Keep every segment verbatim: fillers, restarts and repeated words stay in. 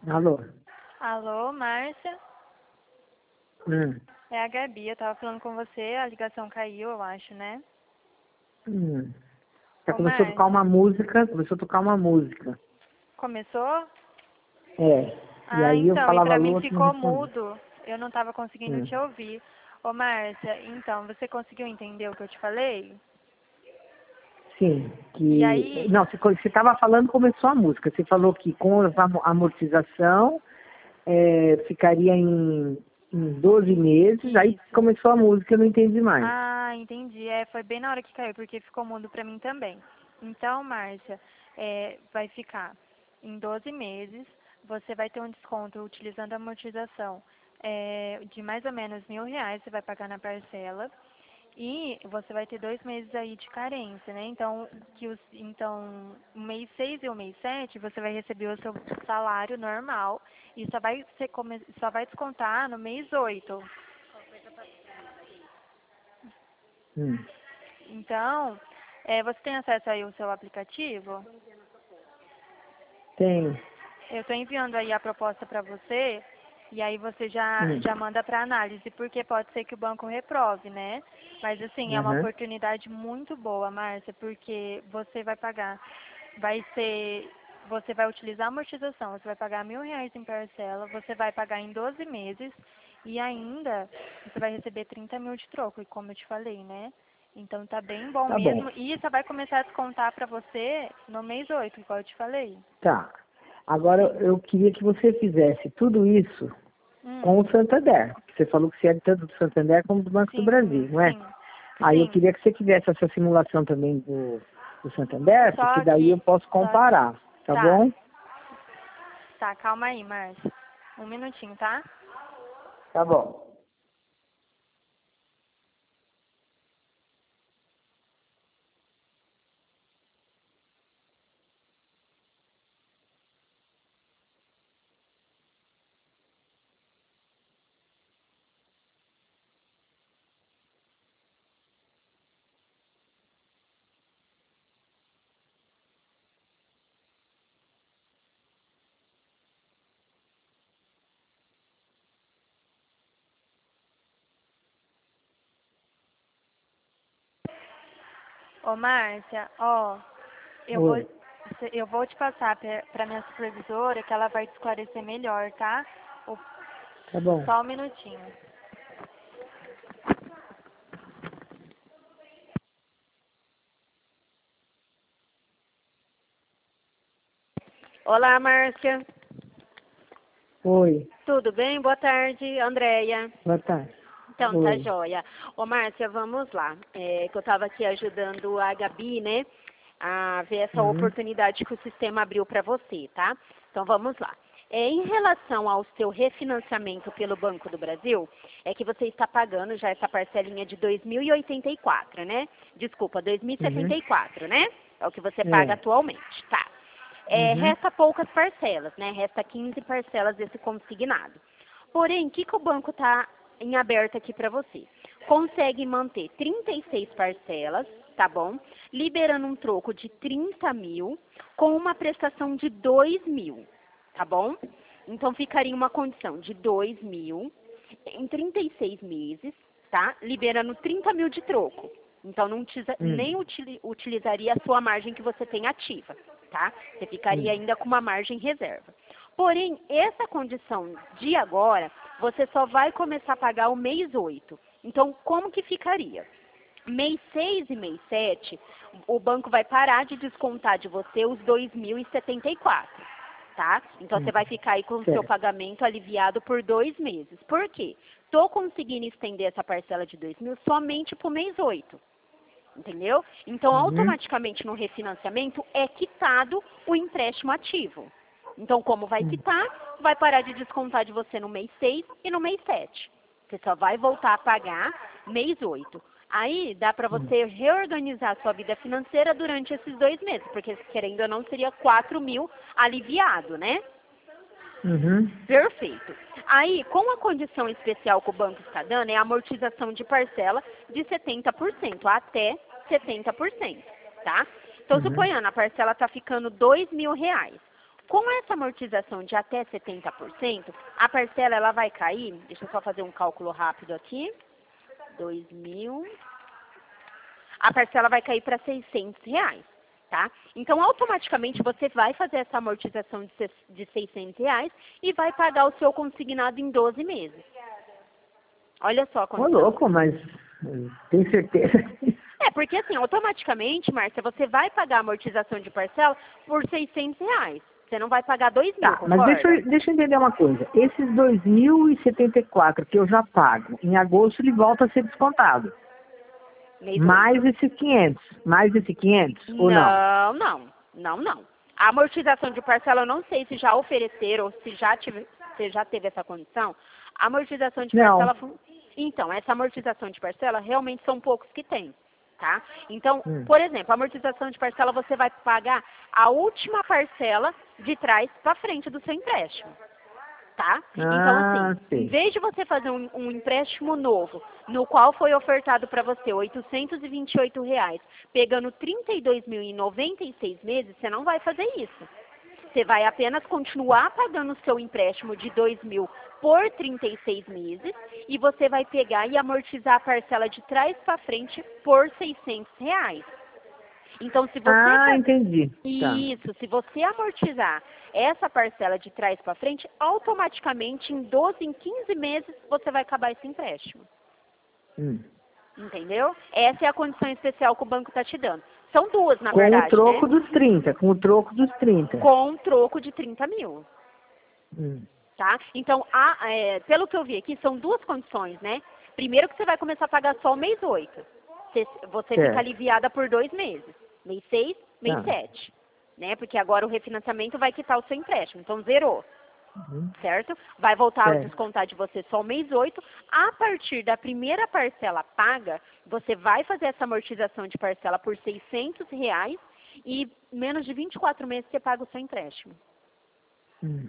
Alô? Alô, Márcia? Hum. É a Gabi, eu tava falando com você, a ligação caiu, eu acho, né? Hum. Já Ô, começou a tocar Márcia, uma música, começou a tocar uma música. começou? É. E Ah, aí eu então, e falava pra mim alô, você não ficou respondia. mudo, eu não tava conseguindo Hum. te ouvir. Ô, Márcia, então, você conseguiu entender o que eu te falei? Sim, E que... aí, Não, você estava falando, começou a música. Você falou que com a amo- amortização é, ficaria em, em doze meses, aí isso. começou a música, eu não entendi mais. Ah, entendi. É, foi bem na hora que caiu, porque ficou mudo pra mim também. Então, Márcia, é, vai ficar em doze meses, você vai ter um desconto utilizando a amortização é, de mais ou menos mil reais, você vai pagar na parcela. E você vai ter dois meses aí de carência, né? Então, que os, então, o mês seis e o mês sete, você vai receber o seu salário normal e só vai, ser, come- só vai descontar no mês oito. Hum. Então, é, você tem acesso aí ao seu aplicativo? Tem. Eu estou enviando aí a proposta para você e aí você já, Hum. já manda para análise, porque pode ser que o banco reprove, né? Mas assim, é uma Aham. oportunidade muito boa, Márcia, porque você vai pagar, vai ser, você vai utilizar a amortização, você vai pagar mil reais em parcela, você vai pagar em doze meses e ainda você vai receber trinta mil de troco, e como eu te falei, né? Então tá bem bom Tá bom. mesmo. E só vai começar a descontar para você no mês oito, igual eu te falei. Tá. Agora Sim. eu queria que você fizesse tudo isso com Hum, o Santander. Você falou que você é tanto do Santander como do Banco do sim, Brasil, não é? sim, Aí eu sim. queria que você fizesse essa simulação também do, do Santander, porque Só daí eu que, posso só que, comparar, tá tá, bom? tá, calma aí, Márcia. Um minutinho, tá? Tá bom. Ô, Márcia, ó, eu vou, Oi. eu vou te passar pra, pra minha supervisora que ela vai te esclarecer melhor, tá? O- Tá bom. Só um minutinho. Olá, Márcia. Oi. Tudo bem? Boa tarde, Andréia. Boa tarde. Então, tá Oi. joia. Ô, Márcia, vamos lá. É, que eu estava aqui ajudando a Gabi, né, a ver essa Uhum. oportunidade que o sistema abriu para você, tá? Então, vamos lá. É, em relação ao seu refinanciamento pelo Banco do Brasil, é que você está pagando já essa parcelinha de dois mil e oitenta e quatro, né? Desculpa, dois mil e setenta Uhum. e quatro, né? É o que você paga É. atualmente, tá? É, Uhum. resta poucas parcelas, né? Resta quinze parcelas desse consignado. Porém, o que, que o banco está em aberto aqui para você? Consegue manter trinta e seis parcelas, tá bom? Liberando um troco de trinta mil com uma prestação de dois mil, tá bom? Então ficaria uma condição de dois mil em trinta e seis meses, tá? Liberando trinta mil de troco. Então não utiliza- Hum. nem utili- utilizaria a sua margem que você tem ativa, tá? Você ficaria Hum. ainda com uma margem reserva. Porém, essa condição de agora, você só vai começar a pagar o mês oito. Então, como que ficaria? Mês seis e mês sete, o banco vai parar de descontar de você os dois mil e setenta e quatro, tá? Então, Hum. você vai ficar aí com o seu Certo. pagamento aliviado por dois meses. Por quê? Estou conseguindo estender essa parcela de dois mil somente para o mês oito. Entendeu? Então, Uhum. automaticamente no refinanciamento é quitado o empréstimo ativo. Então, como vai Hum. quitar, vai parar de descontar de você no mês seis e no mês sete. Você só vai voltar a pagar mês oito. Aí dá para Hum. você reorganizar a sua vida financeira durante esses dois meses, porque querendo ou não seria quatro mil aliviado, né? Uhum. Perfeito. Aí, com a condição especial que o banco está dando, é a amortização de parcela de setenta por cento, até setenta por cento, tá? Então, Uhum. suponhando, a parcela está ficando dois mil reais. Com essa amortização de até setenta por cento, a parcela ela vai cair, deixa eu só fazer um cálculo rápido aqui, dois mil, a parcela vai cair para seiscentos reais, tá? Então, automaticamente, você vai fazer essa amortização de de seiscentos reais e vai pagar o seu consignado em doze meses. Olha só a Ô, condição. louco, mas hum, tem certeza? É, porque assim, automaticamente, Márcia, você vai pagar a amortização de parcela por seiscentos reais. Você não vai pagar dois mil, Tá, mas concorda? deixa, eu- deixa eu entender uma coisa. Esses dois mil e setenta e quatro que eu já pago, em agosto ele volta a ser descontado. Mês Mais esses quinhentos. Mais esses quinhentos ou não? Não, não, não, não. A amortização de parcela, eu não sei se já ofereceram ou se já, tive, se já teve essa condição. A amortização de Não. parcela... fun- Então, essa amortização de parcela realmente são poucos que tem, tá? Então, Hum. por exemplo, a amortização de parcela você vai pagar a última parcela de trás para frente do seu empréstimo. Tá? Então, Ah, assim, sei. em vez de você fazer um, um empréstimo novo, no qual foi ofertado para você oitocentos e vinte e oito reais, pegando trinta e dois mil em noventa e seis meses, você não vai fazer isso. Você vai apenas continuar pagando o seu empréstimo de dois mil por trinta e seis meses e você vai pegar e amortizar a parcela de trás para frente por seiscentos reais. Então, se você... Ah, fa- entendi. Tá. Isso, se você amortizar essa parcela de trás para frente, automaticamente em doze, em quinze meses, você vai acabar esse empréstimo. Hum. Entendeu? Essa é a condição especial que o banco está te dando. São duas, na Com verdade, o troco né? dos trinta, com o troco dos trinta. Com um troco de trinta mil. Hum. Tá? Então, a, é, pelo que eu vi aqui, são duas condições, né? Primeiro que você vai começar a pagar só o mês oito. Você, você Certo. fica aliviada por dois meses. Mês seis, mês Ah. sete. Né? Porque agora o refinanciamento vai quitar o seu empréstimo. Então, zerou. Uhum. Certo? Vai voltar a Certo. descontar de você só o mês oito. A partir da primeira parcela paga, você vai fazer essa amortização de parcela por seiscentos reais e menos de vinte e quatro meses você paga o seu empréstimo. Hum.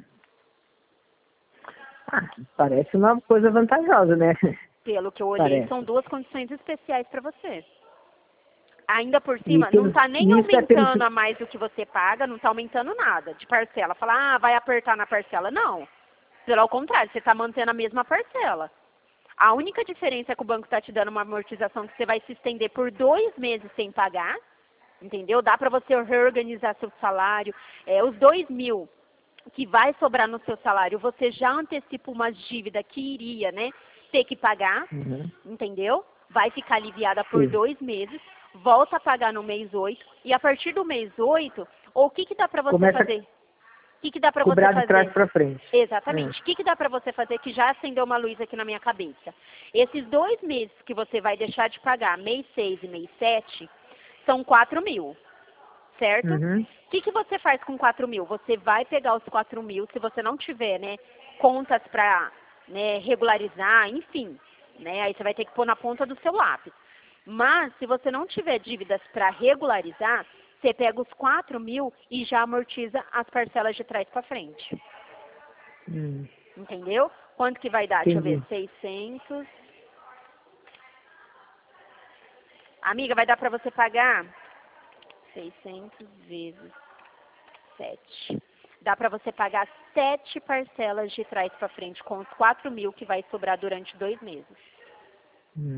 Ah, parece uma coisa vantajosa, né? Pelo que eu olhei, Parece. são duas condições especiais para você. Ainda por E cima, pelo- não está nem isso é pelo- aumentando a mais do que você paga, não está aumentando nada de parcela. Falar, ah, vai apertar na parcela. Não. Pelo contrário, você está mantendo a mesma parcela. A única diferença é que o banco está te dando uma amortização que você vai se estender por dois meses sem pagar, entendeu? Dá para você reorganizar seu salário. É, os dois mil que vai sobrar no seu salário, você já antecipa uma dívida que iria, né, ter que pagar, Uhum. entendeu? Vai ficar aliviada por Sim. dois meses, volta a pagar no mês oito, e a partir do mês oito, ou o que, que dá para você Começa a fazer? O que, que dá para você Cobrar de fazer? trás para frente. Exatamente. O que, que dá para você fazer que já acendeu uma luz aqui na minha cabeça? Esses dois meses que você vai deixar de pagar, mês seis e mês sete, são quatro mil, certo? Uhum. O que, que você faz com quatro mil? Você vai pegar os quatro mil, se você não tiver, né, contas para, né, regularizar, enfim, né, aí você vai ter que pôr na ponta do seu lápis. Mas, se você não tiver dívidas para regularizar, você pega os quatro mil e já amortiza as parcelas de trás para frente. Hum. Entendeu? Quanto que vai dar? Entendi. Deixa eu ver, seiscentos. Amiga, vai dar para você pagar seiscentos vezes sete. Dá para você pagar sete parcelas de trás para frente com os quatro mil que vai sobrar durante dois meses. Hum.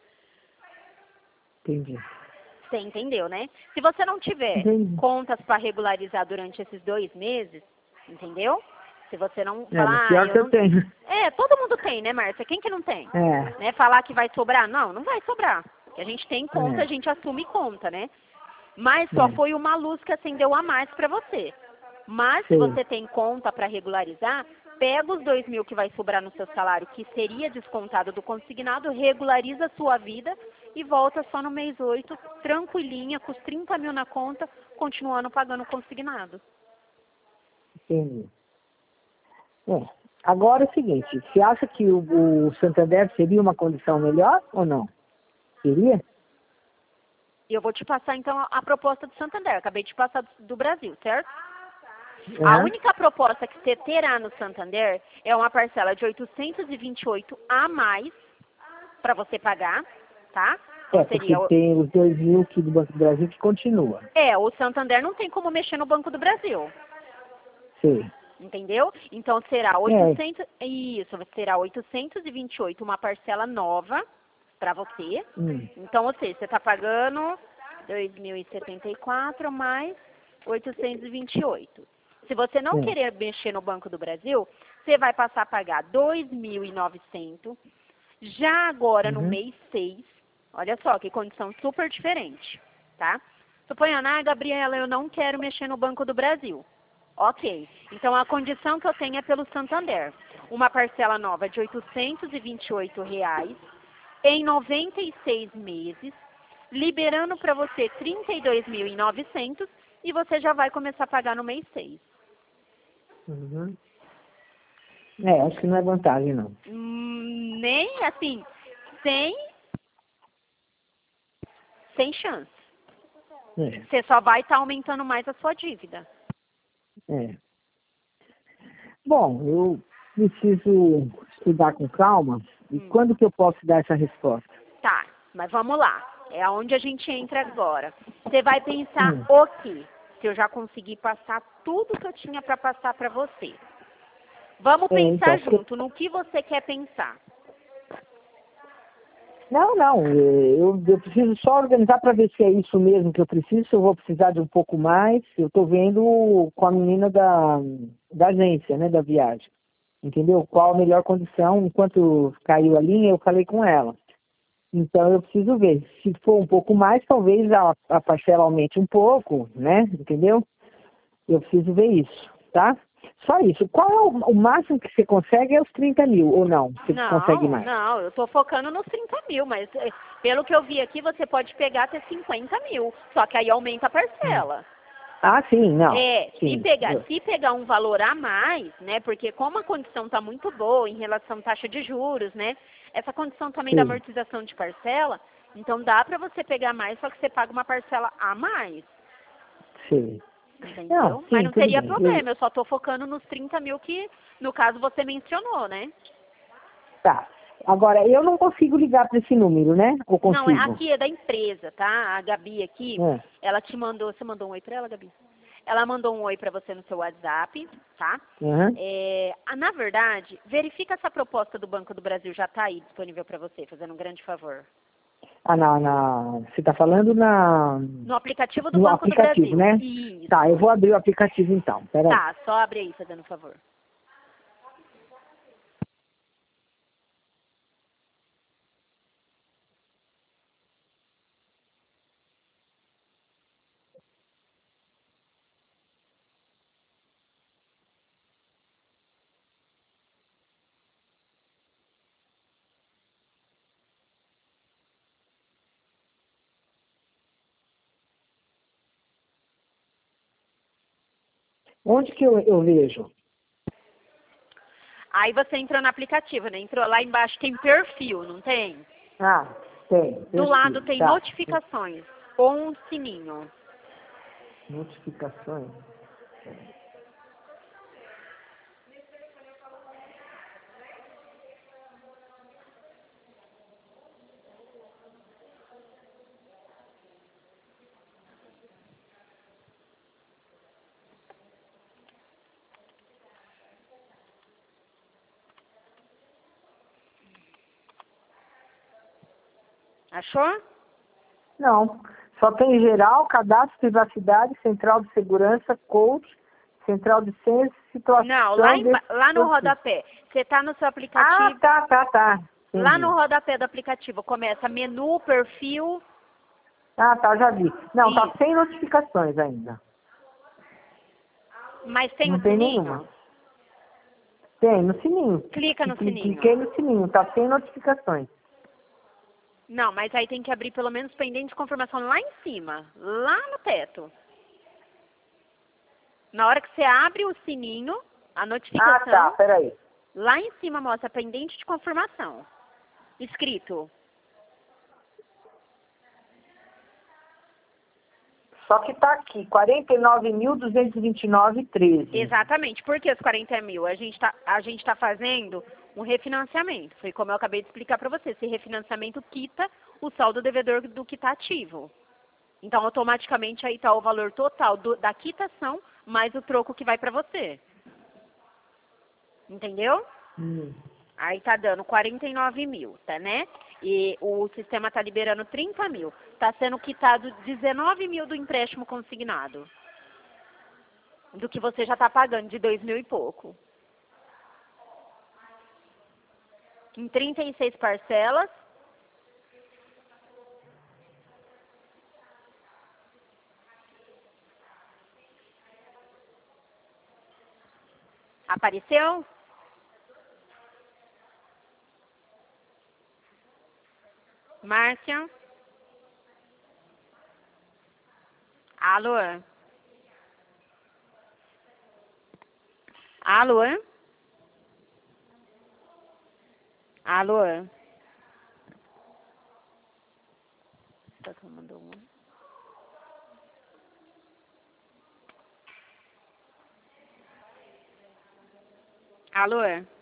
Entendi. Você entendeu, né? Se você não tiver Entendi. contas para regularizar durante esses dois meses, entendeu? Se você não É, falar, no ah, pior eu que eu não... tenho. É, todo mundo tem, né, Márcia? Quem que não tem? É. Né? Falar que vai sobrar? Não, não vai sobrar. Porque a gente tem conta, É. a gente assume conta, né? Mas só É. foi uma luz que acendeu a mais para você. Mas se Sim. você tem conta para regularizar, pega os dois mil que vai sobrar no seu salário, que seria descontado do consignado, regulariza a sua vida e volta só no mês oito, tranquilinha, com os trinta mil na conta, continuando pagando o consignado. Entendi. É. Agora é o seguinte, você acha que o, o Santander seria uma condição melhor ou não? Seria? E eu vou te passar, então, a, a proposta do Santander. Acabei de passar do, do Brasil, certo? A Aham. única proposta que você terá no Santander é uma parcela de oitocentos e vinte e oito a mais para você pagar, tá? É, Então, porque seria o- tem os dois mil aqui do Banco do Brasil que continua. É, o Santander não tem como mexer no Banco do Brasil. Sim. Entendeu? Então será oitocentos, é. Isso, será oitocentos e vinte e oito, uma parcela nova para você. Hum. Então, ou seja, você está pagando dois mil e setenta e quatro mais oitocentos e vinte e oito. Se você não Sim. querer mexer no Banco do Brasil, você vai passar a pagar dois mil e novecentos. Já agora, Uhum. no mês seis, olha só que condição super diferente, tá? Suponha, ah, Gabriela, eu não quero mexer no Banco do Brasil. Ok, então a condição que eu tenho é pelo Santander. Uma parcela nova de oitocentos e vinte e oito reais em noventa e seis meses, liberando para você trinta e dois mil e novecentos e você já vai começar a pagar no mês seis. Uhum. É, acho que não é vantagem, não. Hum, nem assim, sem, sem chance. É. Você só vai estar aumentando mais a sua dívida. É. Bom, eu preciso estudar com calma. E Hum. quando que eu posso dar essa resposta? Tá, mas vamos lá. É aonde a gente entra agora. Você vai pensar Hum. o quê? Se eu já consegui passar tudo que eu tinha para passar para você. Vamos É, pensar então, junto no que você quer pensar. Não, não. Eu, eu preciso só organizar para ver se é isso mesmo que eu preciso, se eu vou precisar de um pouco mais. Eu estou vendo com a menina da, da agência, né, da viagem. Entendeu? Qual a melhor condição. Enquanto caiu a linha, eu falei com ela. Então, eu preciso ver. Se for um pouco mais, talvez a, a parcela aumente um pouco, né? Entendeu? Eu preciso ver isso, tá? Só isso. Qual é o, o máximo que você consegue? É os trinta mil, ou não? Você Não, consegue mais? não, eu tô focando nos trinta mil, mas eh, pelo que eu vi aqui, você pode pegar até cinquenta mil. Só que aí aumenta a parcela. Ah, sim, não. É, se Sim. pegar, Eu- se pegar um valor a mais, né? Porque como a condição está muito boa em relação à taxa de juros, né? Essa condição também da Sim. amortização de parcela, então dá para você pegar mais, só que você paga uma parcela a mais, Sim. entendeu? Não, sim, Mas não tudo teria bem. problema, Eu- eu só estou focando nos trinta mil que, no caso, você mencionou, né? Tá. Agora, eu não consigo ligar para esse número, né? Ou Não, é- consigo? aqui é da empresa, tá? A Gabi aqui, É. ela te mandou, você mandou um oi para ela, Gabi? Ela mandou um oi para você no seu WhatsApp, tá? Uhum. É, ah, na verdade, verifica essa proposta do Banco do Brasil já está aí disponível para você, fazendo um grande favor. Ah, na, na, você está falando na, No aplicativo do no Banco do aplicativo, Brasil. né? Isso. Tá, eu vou abrir o aplicativo então. Peraí. Tá, só abre aí, fazendo um favor. Onde que eu, eu vejo? Aí você entrou no aplicativo, né? Entrou lá embaixo, tem perfil, não tem? Ah, tem. Do perfil, lado tem tá. notificações ou um sininho. Notificações. Achou? Não. Só tem geral, cadastro, privacidade, central de segurança, coach, central de ciência, situação... Não, lá, emba- de- lá no rodapé. Você está no seu Ah, aplicativo. tá, tá, tá. Lá Entendi. no rodapé do aplicativo começa menu, perfil. Ah, tá, já vi. Não, tá Isso. sem notificações ainda. Mas tem Não o tem sininho? nenhuma. Tem, no sininho. Clica no Cli- sininho. Cliquei no sininho, tá sem notificações. Não, mas aí tem que abrir pelo menos pendente de confirmação lá em cima, lá no teto. Na hora que você abre o sininho, a Ah, notificação, tá, peraí. lá em cima mostra pendente de confirmação. Escrito. Só que tá aqui, quarenta e nove mil, duzentos e vinte e nove reais e treze. Exatamente. Por que os quarenta mil? A gente tá, a gente tá fazendo um refinanciamento. Foi como eu acabei de explicar para você. Esse refinanciamento quita o saldo devedor do que está ativo. Então, automaticamente, aí está o valor total do, da quitação mais o troco que vai pra você. Entendeu? Hum. Aí tá dando quarenta e nove mil, tá, né? E o sistema tá liberando trinta mil. Tá sendo quitado dezenove mil do empréstimo consignado. Do que você já tá pagando, de dois mil e pouco. Em trinta e seis parcelas. Apareceu? Márcia? Alô? Alô? Alô? Tá tomando um. Alô?